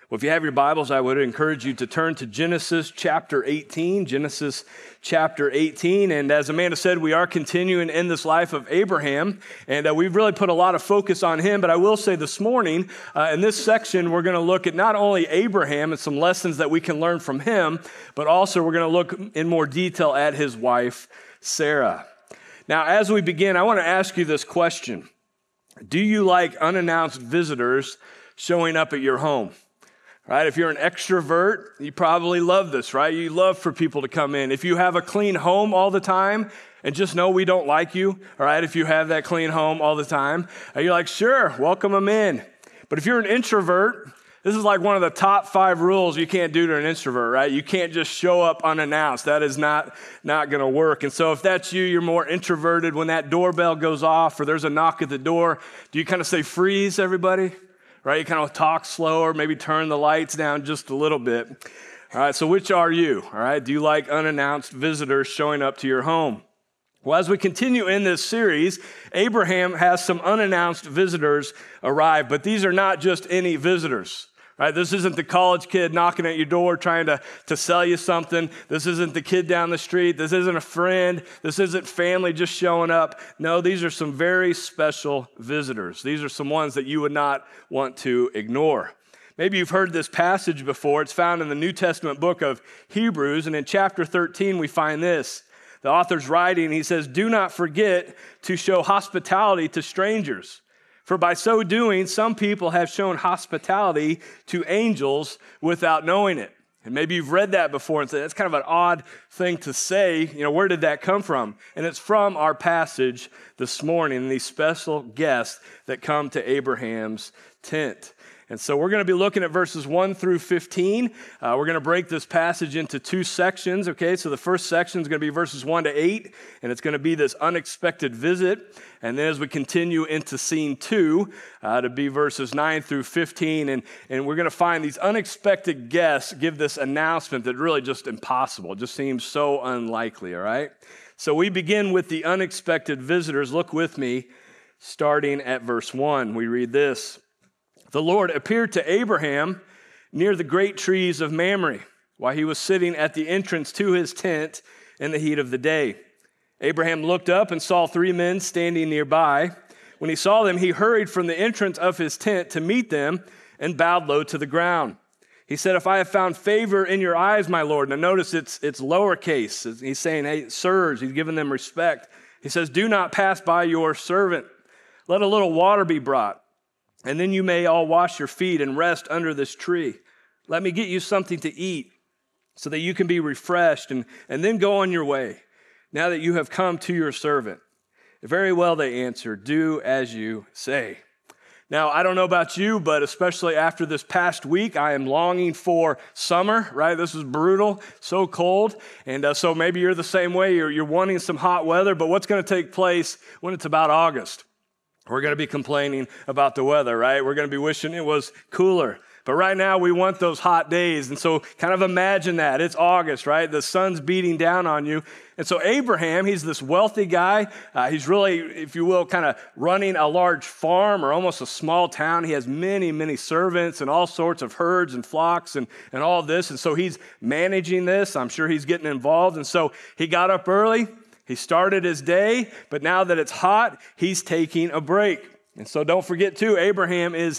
Well, if you have your Bibles, I would encourage you to turn to Genesis chapter 18. Genesis chapter 18. And as Amanda said, we are continuing in this life of Abraham. And we've really put a lot of focus on him. But I will say this morning, in this section, we're going to look at not only Abraham and some lessons that we can learn from him, but also we're going to look in more detail at his wife, Sarah. Now, as we begin, I want to ask you this question. Do you like unannounced visitors showing up at your home? Right? If you're an extrovert, you probably love this, right? You love for people to come in. If you have a clean home all the time, and just know we don't like you, all right? If you have that clean home all the time, you're like, sure, welcome them in. But if you're an introvert, this is like one of the top 5 rules you can't do to an introvert, right? You can't just show up unannounced. That is not going to work. And so if that's you, you're more introverted. When that doorbell goes off or there's a knock at the door, do you kind of say, freeze, everybody? Right? You kind of talk slower, maybe turn the lights down just a little bit. All right, so which are you? All right, do you like unannounced visitors showing up to your home? Well, as we continue in this series, Abraham has some unannounced visitors arrive, but these are not just any visitors. Right? This isn't the college kid knocking at your door trying to sell you something. This isn't the kid down the street. This isn't a friend. This isn't family just showing up. No, these are some very special visitors. These are some ones that you would not want to ignore. Maybe you've heard this passage before. It's found in the New Testament book of Hebrews, and in chapter 13 we find this. The author's writing, he says, "Do not forget to show hospitality to strangers. For by so doing, some people have shown hospitality to angels without knowing it." And maybe you've read that before and said, that's kind of an odd thing to say. You know, where did that come from? And it's from our passage this morning, these special guests that come to Abraham's tent. And so we're going to be looking at verses 1 through 15. We're going to break this passage into 2 sections, okay? So the first section is going to be verses 1 to 8, and it's going to be this unexpected visit. And then as we continue into scene 2, to be verses 9 through 15, and we're going to find these unexpected guests give this announcement that really just impossible. It just seems so unlikely, all right? So we begin with the unexpected visitors. Look with me, starting at verse 1. We read this. "The Lord appeared to Abraham near the great trees of Mamre, while he was sitting at the entrance to his tent in the heat of the day. Abraham looked up and saw 3 men standing nearby. When he saw them, he hurried from the entrance of his tent to meet them and bowed low to the ground. He said, 'If I have found favor in your eyes, my Lord.'" Now notice it's lowercase. He's saying, hey, sirs, he's giving them respect. He says, "Do not pass by your servant. Let a little water be brought, and then you may all wash your feet and rest under this tree. Let me get you something to eat so that you can be refreshed and then go on your way, now that you have come to your servant." "Very well," they answered, "do as you say." Now, I don't know about you, but especially after this past week, I am longing for summer, right? This is brutal, so cold. And so maybe you're the same way. You're wanting some hot weather, but what's going to take place when it's about August? We're going to be complaining about the weather, right? We're going to be wishing it was cooler. But right now, we want those hot days. And so kind of imagine that. It's August, right? The sun's beating down on you. And so Abraham, he's this wealthy guy. He's really, if you will, kind of running a large farm or almost a small town. He has many, many servants and all sorts of herds and flocks and all this. And so he's managing this. I'm sure he's getting involved. And so he got up early. He started his day, but now that it's hot, he's taking a break. And so don't forget too, Abraham is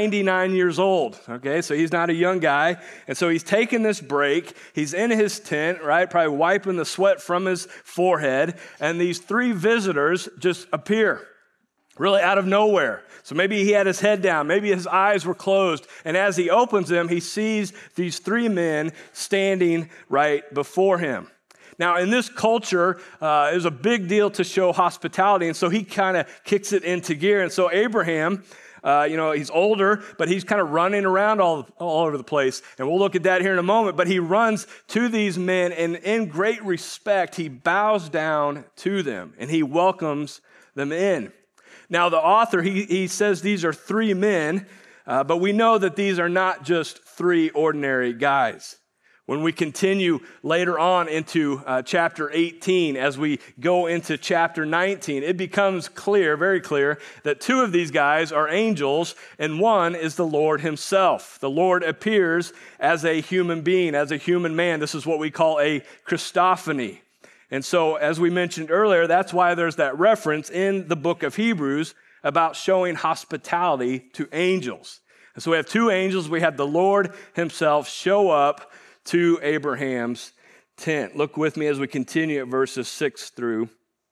99 years old, okay? So he's not a young guy. And so he's taking this break. He's in his tent, right? Probably wiping the sweat from his forehead. And these 3 visitors just appear really out of nowhere. So maybe he had his head down. Maybe his eyes were closed. And as he opens them, he sees these 3 men standing right before him. Now, in this culture, it was a big deal to show hospitality, and so he kind of kicks it into gear. And so Abraham, he's older, but he's kind of running around all over the place, and we'll look at that here in a moment. But he runs to these men, and in great respect, he bows down to them, and he welcomes them in. Now, the author, he says these are 3 men, but we know that these are not just 3 ordinary guys. When we continue later on into chapter 18, as we go into chapter 19, it becomes clear, very clear, that two of these guys are angels and one is the Lord himself. The Lord appears as a human being, as a human man. This is what we call a Christophany. And so, as we mentioned earlier, that's why there's that reference in the book of Hebrews about showing hospitality to angels. And so we have two angels. We have the Lord himself show up to Abraham's tent. Look with me as we continue at verses 6 through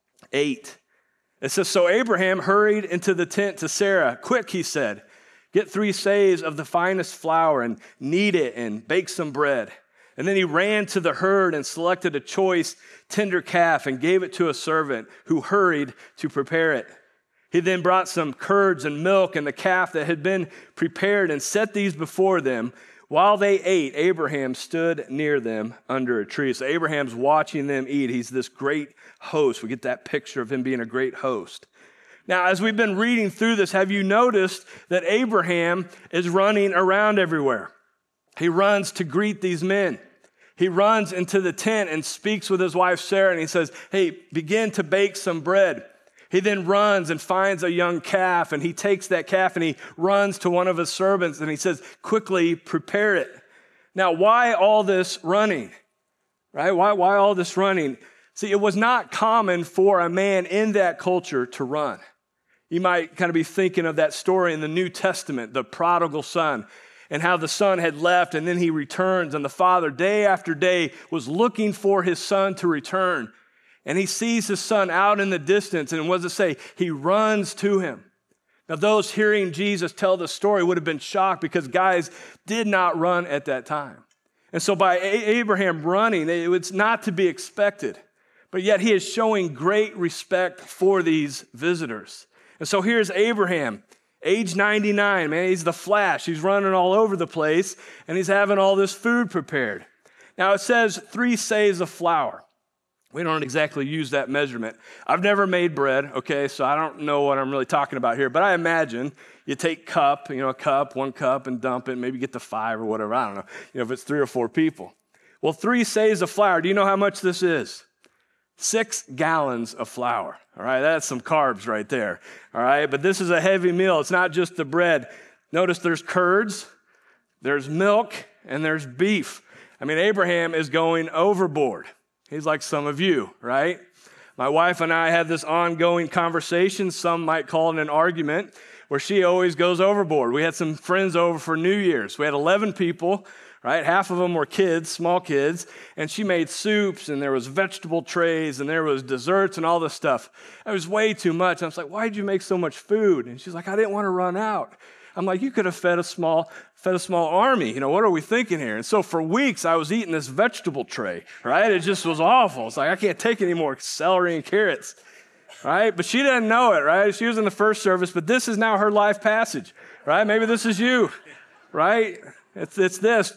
8. It says, "So Abraham hurried into the tent to Sarah. 'Quick,' he said, 'get 3 seahs of the finest flour and knead it and bake some bread.' And then he ran to the herd and selected a choice, tender calf and gave it to a servant who hurried to prepare it. He then brought some curds and milk and the calf that had been prepared and set these before them. While they ate, Abraham stood near them under a tree." So Abraham's watching them eat. He's this great host. We get that picture of him being a great host. Now, as we've been reading through this, have you noticed that Abraham is running around everywhere? He runs to greet these men. He runs into the tent and speaks with his wife Sarah, and he says, "Hey, begin to bake some bread." He then runs and finds a young calf, and he takes that calf and he runs to one of his servants and he says, "Quickly prepare it." Now, why all this running? Right? Why all this running? See, it was not common for a man in that culture to run. You might kind of be thinking of that story in the New Testament, the prodigal son, and how the son had left and then he returns, and the father day after day was looking for his son to return. And he sees his son out in the distance, and what does it say? He runs to him. Now, those hearing Jesus tell the story would have been shocked because guys did not run at that time. And so by Abraham running, it was not to be expected. But yet he is showing great respect for these visitors. And so here's Abraham, age 99, man, he's the Flash. He's running all over the place, and he's having all this food prepared. Now, it says 3 seahs of flour. We don't exactly use that measurement. I've never made bread, okay, so I don't know what I'm really talking about here, but I imagine you take a cup, 1 cup, and dump it, maybe get to 5 or whatever, I don't know, if it's 3 or 4 people. Well, 3 seahs of flour, do you know how much this is? 6 gallons of flour, all right? That's some carbs right there, all right? But this is a heavy meal. It's not just the bread. Notice there's curds, there's milk, and there's beef. I mean, Abraham is going overboard. He's like some of you, right? My wife and I had this ongoing conversation, some might call it an argument, where she always goes overboard. We had some friends over for New Year's. We had 11 people, right? Half of them were kids, small kids, and she made soups, and there was vegetable trays, and there was desserts and all this stuff. It was way too much. I was like, "Why did you make so much food?" And she's like, "I didn't want to run out." I'm like, "You could have fed a small army. What are we thinking here?" And so for weeks, I was eating this vegetable tray, right? It just was awful. It's like, I can't take any more celery and carrots, right? But she didn't know it, right? She was in the first service, but this is now her life passage, right? Maybe this is you, right? It's this,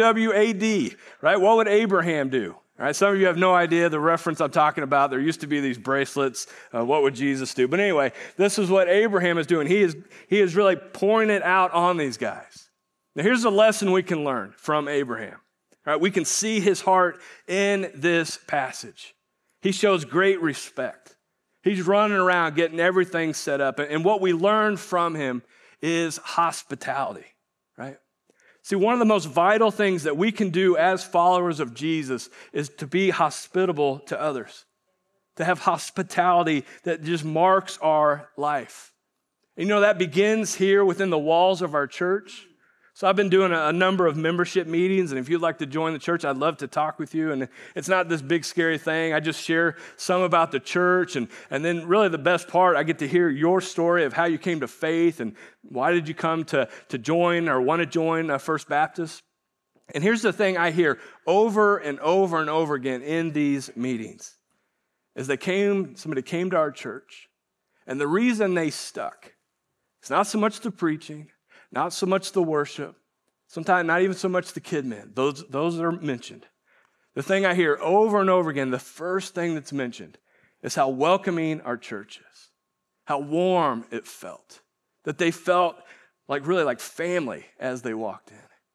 WWAD, right? What would Abraham do? All right, some of you have no idea the reference I'm talking about. There used to be these bracelets. What would Jesus do? But anyway, this is what Abraham is doing. He is really pouring it out on these guys. Now, here's a lesson we can learn from Abraham. All right, we can see his heart in this passage. He shows great respect. He's running around getting everything set up. And what we learn from him is hospitality, right? See, one of the most vital things that we can do as followers of Jesus is to be hospitable to others, to have hospitality that just marks our life. And that begins here within the walls of our church. So I've been doing a number of membership meetings, and if you'd like to join the church, I'd love to talk with you. And it's not this big, scary thing. I just share some about the church, and then really the best part, I get to hear your story of how you came to faith and why did you come to join or want to join First Baptist. And here's the thing I hear over and over and over again in these meetings is somebody came to our church, and the reason they stuck, it's not so much the preaching, not so much the worship, sometimes not even so much the kid men. Those are mentioned. The thing I hear over and over again, the first thing that's mentioned is how welcoming our church is, how warm it felt, that they felt like really like family as they walked in.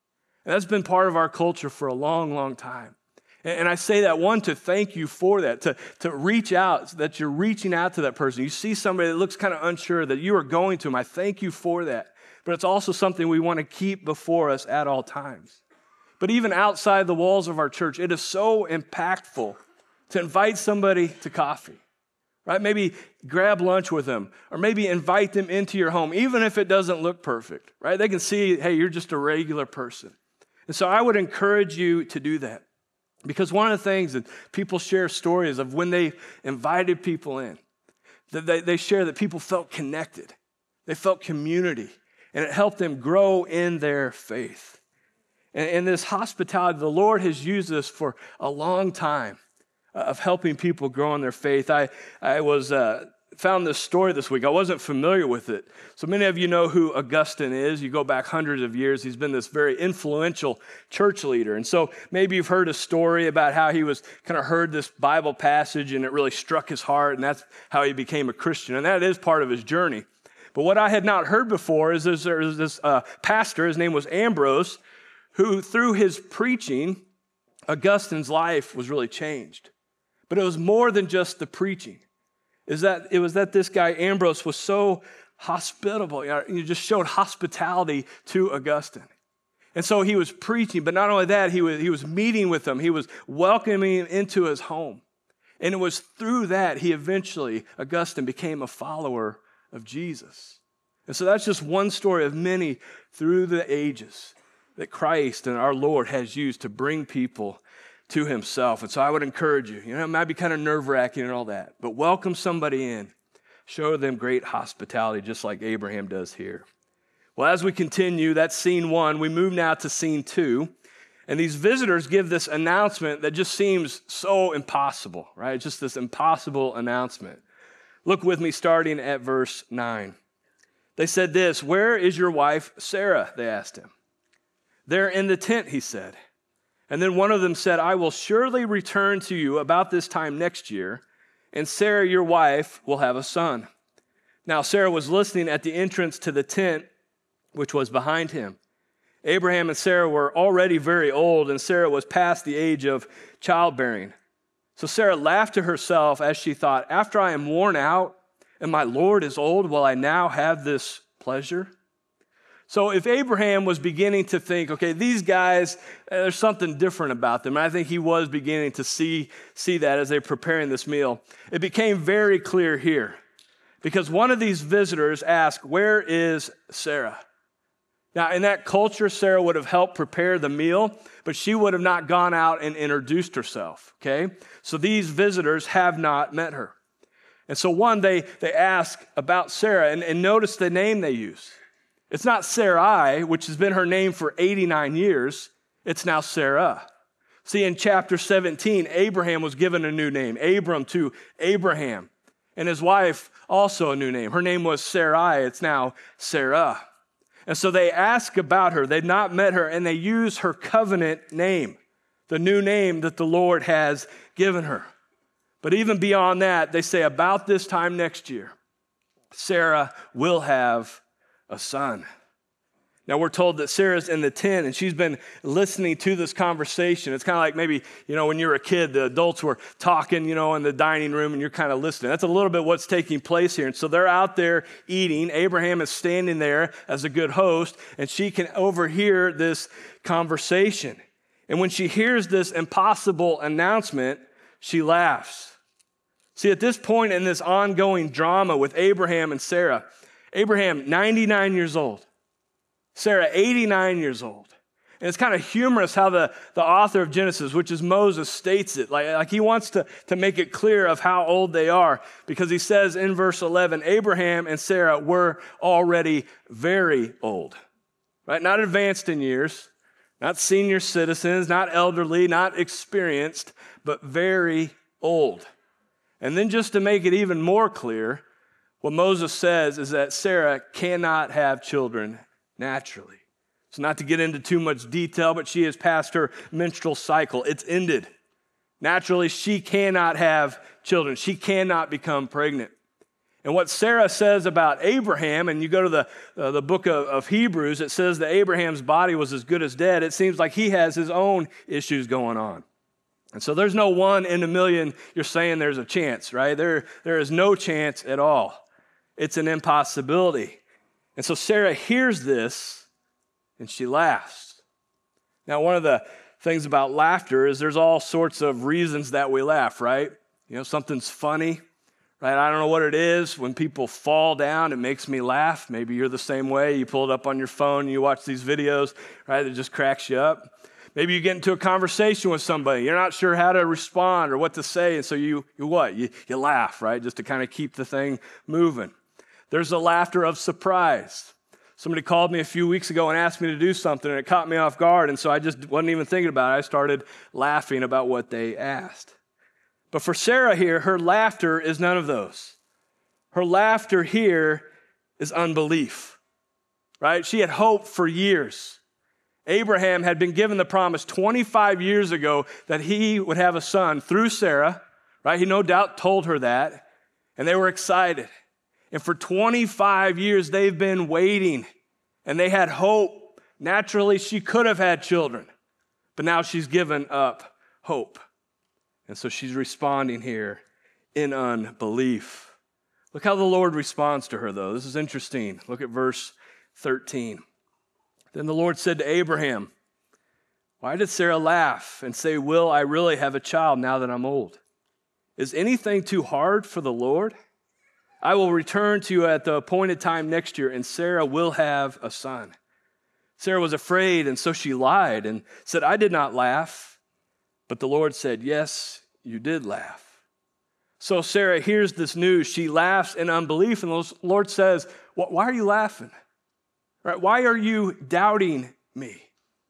And that's been part of our culture for a long, long time. And I say that, one, to thank you for that, to reach out, that you're reaching out to that person. You see somebody that looks kind of unsure, that you are going to them. I thank you for that. But it's also something we want to keep before us at all times. But even outside the walls of our church, it is so impactful to invite somebody to coffee, right? Maybe grab lunch with them, or maybe invite them into your home, even if it doesn't look perfect, right? They can see, hey, you're just a regular person. And so I would encourage you to do that. Because one of the things that people share stories of when they invited people in, that they share that people felt connected. They felt community, and it helped them grow in their faith. And this hospitality, the Lord has used this for a long time of helping people grow in their faith. I found this story this week. I wasn't familiar with it. So many of you know who Augustine is. You go back hundreds of years. He's been this very influential church leader. And so maybe you've heard a story about how he was kind of heard this Bible passage and it really struck his heart, and that's how he became a Christian. And that is part of his journey. But what I had not heard before is there's this pastor, his name was Ambrose, who through his preaching, Augustine's life was really changed. But it was more than just the preaching. It was that this guy Ambrose was so hospitable. He just showed hospitality to Augustine. And so he was preaching, but not only that, he was meeting with him. He was welcoming him into his home. And it was through that Augustine became a follower of Jesus. And so that's just one story of many through the ages that Christ and our Lord has used to bring people to himself. And so I would encourage you, it might be kind of nerve-wracking and all that, but welcome somebody in. Show them great hospitality, just like Abraham does here. Well, as we continue, that's scene 1. We move now to scene 2. And these visitors give this announcement that just seems so impossible, right? Just this impossible announcement. Look with me starting at verse 9. They said this, "Where is your wife, Sarah?" they asked him. "They're in the tent," he said. And then one of them said, "I will surely return to you about this time next year, and Sarah, your wife, will have a son." Now Sarah was listening at the entrance to the tent, which was behind him. Abraham and Sarah were already very old, and Sarah was past the age of childbearing. So Sarah laughed to herself as she thought, "After I am worn out and my Lord is old, will I now have this pleasure?" So if Abraham was beginning to think, okay, these guys, there's something different about them, and I think he was beginning to see that as they're preparing this meal, it became very clear here. Because one of these visitors asked, "Where is Sarah?" Now, in that culture, Sarah would have helped prepare the meal, but she would have not gone out and introduced herself, okay? So these visitors have not met her. And so one, they ask about Sarah, and notice the name they use. It's not Sarai, which has been her name for 89 years. It's now Sarah. See, in chapter 17, Abraham was given a new name, Abram to Abraham, and his wife also a new name. Her name was Sarai. It's now Sarah. And so they ask about her. They've not met her, and they use her covenant name, the new name that the Lord has given her. But even beyond that, they say about this time next year, Sarah will have a son. Now we're told that Sarah's in the tent and she's been listening to this conversation. It's kind of like maybe, when you were a kid, the adults were talking, in the dining room and you're kind of listening. That's a little bit what's taking place here. And so they're out there eating. Abraham is standing there as a good host and she can overhear this conversation. And when she hears this impossible announcement, she laughs. See, at this point in this ongoing drama with Abraham and Sarah, Abraham, 99 years old. Sarah, 89 years old. And it's kind of humorous how the author of Genesis, which is Moses, states it. Like he wants to make it clear of how old they are. Because he says in verse 11, Abraham and Sarah were already very old. Right? Not advanced in years, not senior citizens, not elderly, not experienced, but very old. And then just to make it even more clear, what Moses says is that Sarah cannot have children naturally. So not to get into too much detail, but she has passed her menstrual cycle. It's ended. Naturally, she cannot have children. She cannot become pregnant. And what Sarah says about Abraham, and you go to the book of Hebrews, it says that Abraham's body was as good as dead. It seems like he has his own issues going on. And so there's no 1 in a million you're saying there's a chance, right? There is no chance at all. It's an impossibility. And so Sarah hears this, and she laughs. Now, one of the things about laughter is there's all sorts of reasons that we laugh, right? Something's funny. Right? I don't know what it is. When people fall down, it makes me laugh. Maybe you're the same way. You pull it up on your phone and you watch these videos, right? It just cracks you up. Maybe you get into a conversation with somebody. You're not sure how to respond or what to say, and so you laugh, right? Just to kind of keep the thing moving. There's the laughter of surprise. Somebody called me a few weeks ago and asked me to do something, and it caught me off guard, and so I just wasn't even thinking about it. I started laughing about what they asked. But for Sarah here, her laughter is none of those. Her laughter here is unbelief, right? She had hoped for years. Abraham had been given the promise 25 years ago that he would have a son through Sarah, right? He no doubt told her that, and they were excited. And for 25 years, they've been waiting, and they had hope. Naturally, she could have had children, but now she's given up hope. And so she's responding here in unbelief. Look how the Lord responds to her, though. This is interesting. Look at verse 13. Then the Lord said to Abraham, "Why did Sarah laugh and say, 'Will I really have a child now that I'm old?' Is anything too hard for the Lord? I will return to you at the appointed time next year, and Sarah will have a son." Sarah was afraid, and so she lied and said, "I did not laugh." But the Lord said, "Yes, you did laugh." So Sarah hears this news. She laughs in unbelief, and the Lord says, "Why are you laughing? Right? Why are you doubting me?"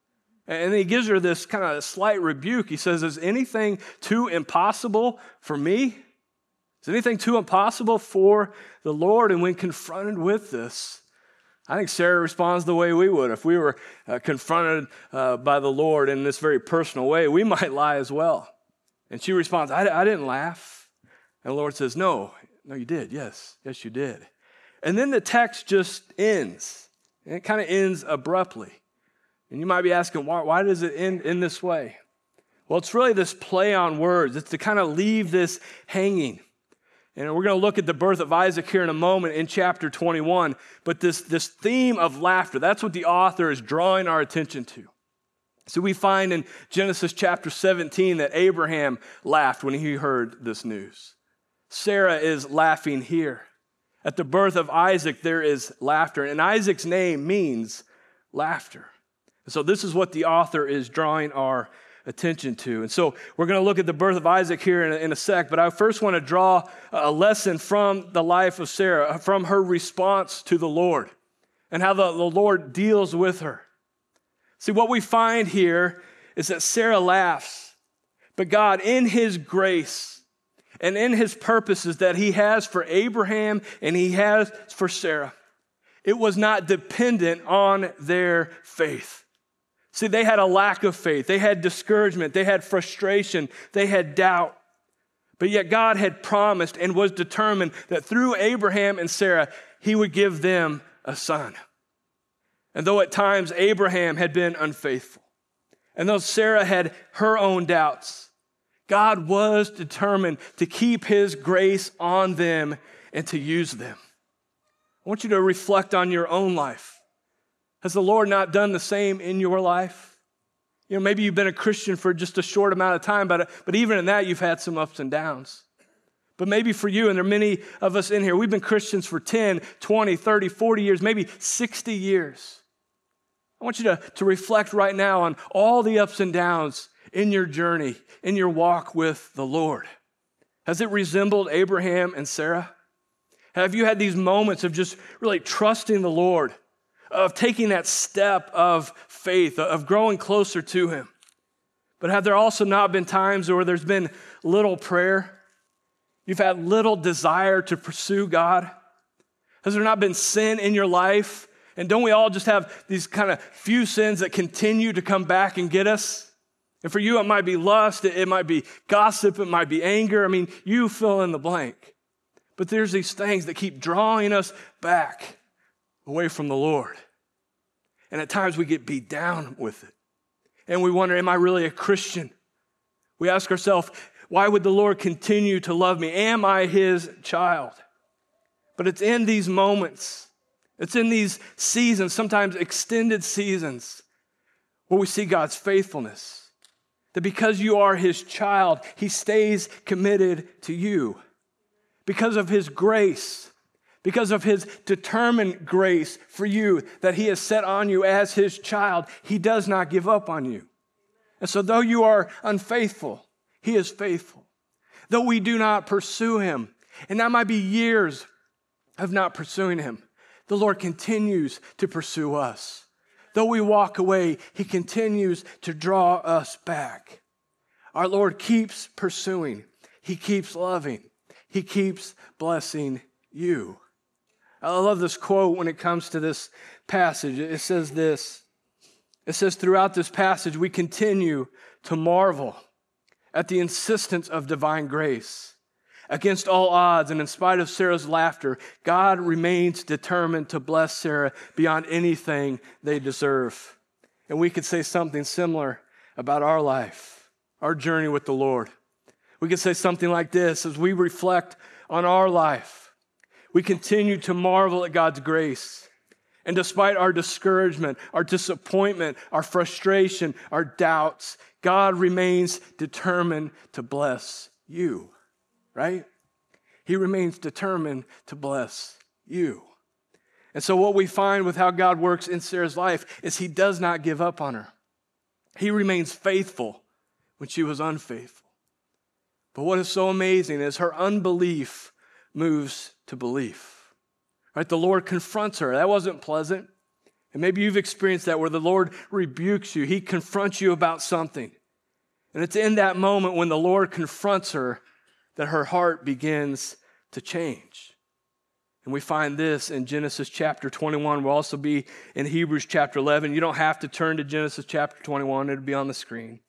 And he gives her this kind of slight rebuke. He says, "Is anything too impossible for me? Is anything too impossible for the Lord?" And when confronted with this, I think Sarah responds the way we would. If we were confronted by the Lord in this very personal way, we might lie as well. And she responds, I didn't laugh. And the Lord says, no, you did. Yes, you did. And then the text just ends. And it kind of ends abruptly. And you might be asking, why does it end in this way? Well, it's really this play on words. It's to kind of leave this hanging. And we're going to look at the birth of Isaac here in a moment in chapter 21. But this theme of laughter, that's what the author is drawing our attention to. So we find in Genesis chapter 17 that Abraham laughed when he heard this news. Sarah is laughing here. At the birth of Isaac, there is laughter. And Isaac's name means laughter. And so this is what the author is drawing our attention to. And so we're going to look at the birth of Isaac here in a sec, but I first want to draw a lesson from the life of Sarah, from her response to the Lord and how the Lord deals with her. See, what we find here is that Sarah laughs, but God, in his grace and in his purposes that he has for Abraham and he has for Sarah, it was not dependent on their faith. See, they had a lack of faith. They had discouragement. They had frustration. They had doubt. But yet God had promised and was determined that through Abraham and Sarah, he would give them a son. And though at times Abraham had been unfaithful, and though Sarah had her own doubts, God was determined to keep his grace on them and to use them. I want you to reflect on your own life. Has the Lord not done the same in your life? Maybe you've been a Christian for just a short amount of time, but even in that, you've had some ups and downs. But maybe for you, and there are many of us in here, we've been Christians for 10, 20, 30, 40 years, maybe 60 years. I want you to reflect right now on all the ups and downs in your journey, in your walk with the Lord. Has it resembled Abraham and Sarah? Have you had these moments of just really trusting the Lord, of taking that step of faith, of growing closer to him? But have there also not been times where there's been little prayer? You've had little desire to pursue God? Has there not been sin in your life? And don't we all just have these kind of few sins that continue to come back and get us? And for you, it might be lust, it might be gossip, it might be anger. I mean, you fill in the blank. But there's these things that keep drawing us back away from the Lord. And at times we get beat down with it. And we wonder, am I really a Christian? We ask ourselves, why would the Lord continue to love me? Am I his child? But it's in these moments, it's in these seasons, sometimes extended seasons, where we see God's faithfulness. That because you are his child, he stays committed to you. Because of his grace, because of his determined grace for you that he has set on you as his child, he does not give up on you. And so though you are unfaithful, he is faithful. Though we do not pursue him, and that might be years of not pursuing him, the Lord continues to pursue us. Though we walk away, he continues to draw us back. Our Lord keeps pursuing. He keeps loving. He keeps blessing you. I love this quote when it comes to this passage. It says this. It says, throughout this passage, we continue to marvel at the insistence of divine grace. Against all odds and in spite of Sarah's laughter, God remains determined to bless Sarah beyond anything they deserve. And we could say something similar about our life, our journey with the Lord. We could say something like this as we reflect on our life. We continue to marvel at God's grace. And despite our discouragement, our disappointment, our frustration, our doubts, God remains determined to bless you, right? He remains determined to bless you. And so what we find with how God works in Sarah's life is he does not give up on her. He remains faithful when she was unfaithful. But what is so amazing is her unbelief moves to belief. Right? The Lord confronts her. That wasn't pleasant. And maybe you've experienced that where the Lord rebukes you. He confronts you about something. And it's in that moment when the Lord confronts her that her heart begins to change. And we find this in Genesis chapter 21. We'll also be in Hebrews chapter 11. You don't have to turn to Genesis chapter 21. It'll be on the screen.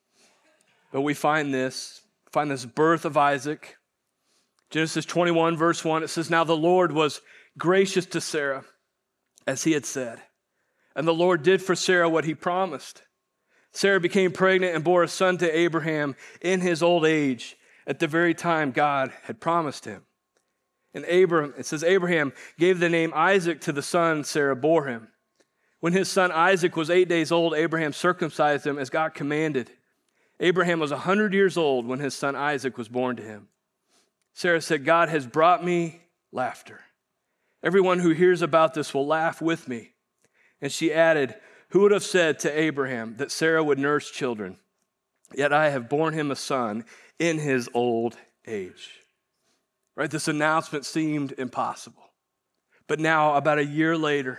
But we find this birth of Isaac. Genesis 21, verse 1, it says, now the Lord was gracious to Sarah, as he had said. And the Lord did for Sarah what he promised. Sarah became pregnant and bore a son to Abraham in his old age, at the very time God had promised him. And it says, Abraham gave the name Isaac to the son Sarah bore him. When his son Isaac was 8 days old, Abraham circumcised him as God commanded. Abraham was 100 years old when his son Isaac was born to him. Sarah said, God has brought me laughter. Everyone who hears about this will laugh with me. And she added, who would have said to Abraham that Sarah would nurse children? Yet I have borne him a son in his old age. Right? This announcement seemed impossible. But now, about a year later,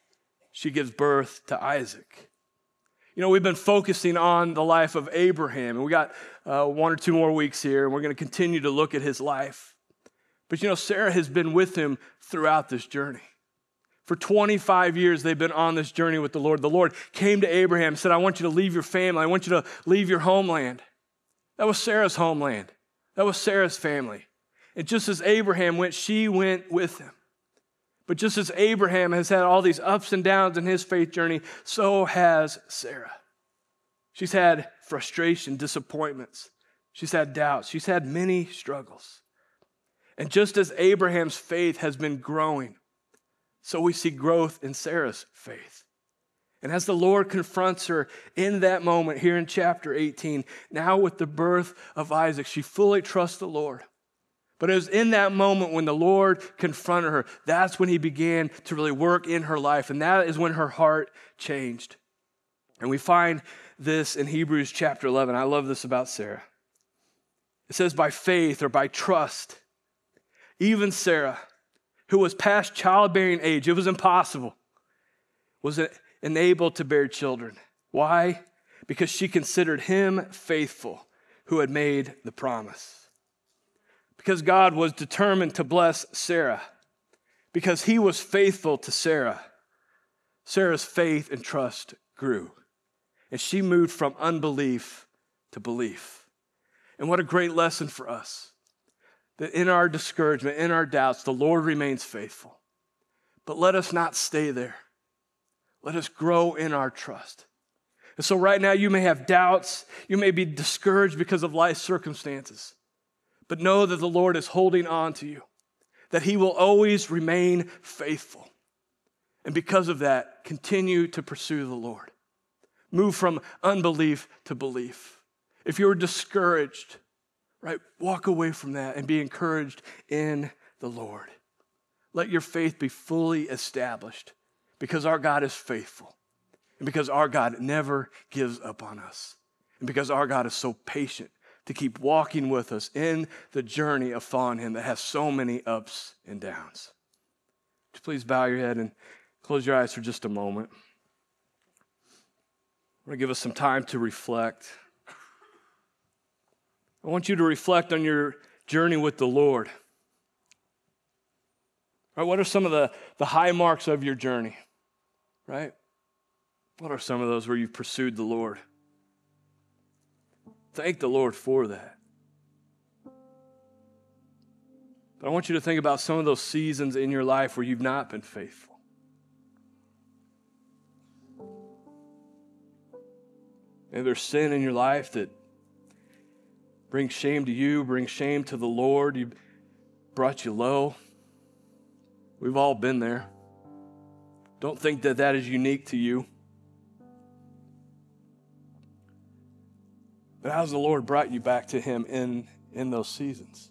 she gives birth to Isaac. You know, we've been focusing on the life of Abraham, and we got 1 or 2 more weeks here, and we're going to continue to look at his life. But you know, Sarah has been with him throughout this journey. For 25 years, they've been on this journey with the Lord. The Lord came to Abraham and said, I want you to leave your family. I want you to leave your homeland. That was Sarah's homeland. That was Sarah's family. And just as Abraham went, she went with him. But just as Abraham has had all these ups and downs in his faith journey, so has Sarah. She's had frustration, disappointments. She's had doubts. She's had many struggles. And just as Abraham's faith has been growing, so we see growth in Sarah's faith. And as the Lord confronts her in that moment here in chapter 18, now with the birth of Isaac, she fully trusts the Lord. But it was in that moment when the Lord confronted her, that's when he began to really work in her life. And that is when her heart changed. And we find this in Hebrews chapter 11. I love this about Sarah. It says, by faith or by trust, even Sarah, who was past childbearing age, it was impossible, was enabled to bear children. Why? Because she considered him faithful who had made the promise. Because God was determined to bless Sarah. Because he was faithful to Sarah. Sarah's faith and trust grew. And she moved from unbelief to belief. And what a great lesson for us. that in our discouragement, in our doubts, the Lord remains faithful. But let us not stay there. Let us grow in our trust. And so right now you may have doubts. You may be discouraged because of life circumstances. But know that the Lord is holding on to you, that he will always remain faithful. And because of that, continue to pursue the Lord. Move from unbelief to belief. If you're discouraged, right, walk away from that and be encouraged in the Lord. Let your faith be fully established because our God is faithful and because our God never gives up on us and because our God is so patient to keep walking with us in the journey of following him that has so many ups and downs. Just please bow your head and close your eyes for just a moment. I'm going to give us some time to reflect. I want you to reflect on your journey with the Lord. Right, what are some of the high marks of your journey? Right? What are some of those where you've pursued the Lord? Thank the Lord for that. But I want you to think about some of those seasons in your life where you've not been faithful. Maybe there's sin in your life that brings shame to you, brings shame to the Lord. You brought you low. We've all been there. Don't think that that is unique to you. But how's the Lord brought you back to him in those seasons?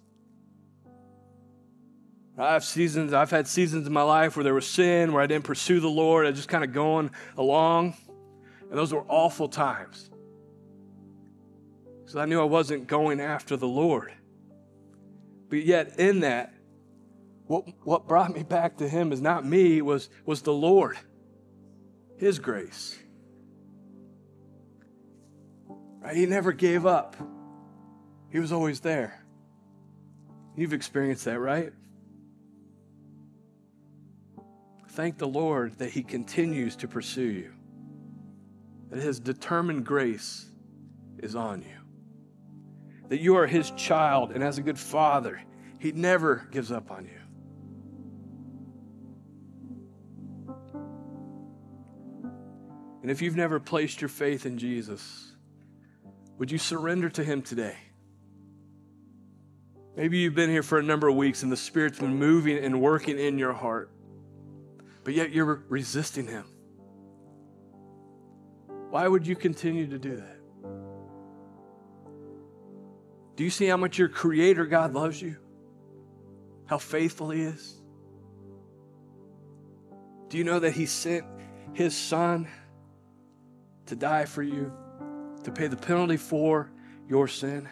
I've had seasons in my life where there was sin, where I didn't pursue the Lord. I was just kind of going along. And those were awful times. Because I knew I wasn't going after the Lord. But yet in that, what brought me back to him is not me, was the Lord. His grace. Right? He never gave up. He was always there. You've experienced that, right? Thank the Lord that he continues to pursue you. That his determined grace is on you. That you are his child, and as a good father, he never gives up on you. And if you've never placed your faith in Jesus, would you surrender to him today? Maybe you've been here for a number of weeks and the Spirit's been moving and working in your heart, but yet you're resisting him. Why would you continue to do that? Do you see how much your Creator God loves you? How faithful he is? Do you know that he sent his Son to die for you, to pay the penalty for your sin?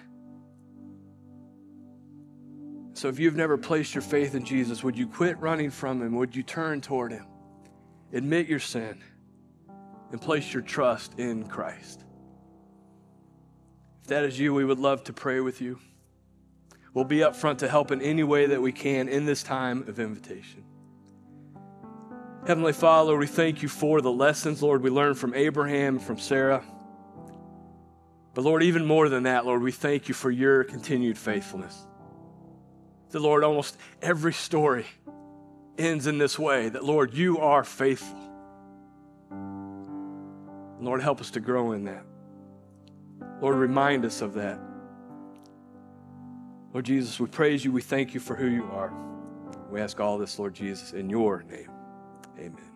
So if you've never placed your faith in Jesus, would you quit running from him? Would you turn toward him? Admit your sin and place your trust in Christ. If that is you, we would love to pray with you. We'll be up front to help in any way that we can in this time of invitation. Heavenly Father, Lord, we thank you for the lessons, Lord, we learned from Abraham, from Sarah. But Lord, even more than that, Lord, we thank you for your continued faithfulness. That, Lord, almost every story ends in this way, that, Lord, you are faithful. Lord, help us to grow in that. Lord, remind us of that. Lord Jesus, we praise you. We thank you for who you are. We ask all this, Lord Jesus, in your name. Amen.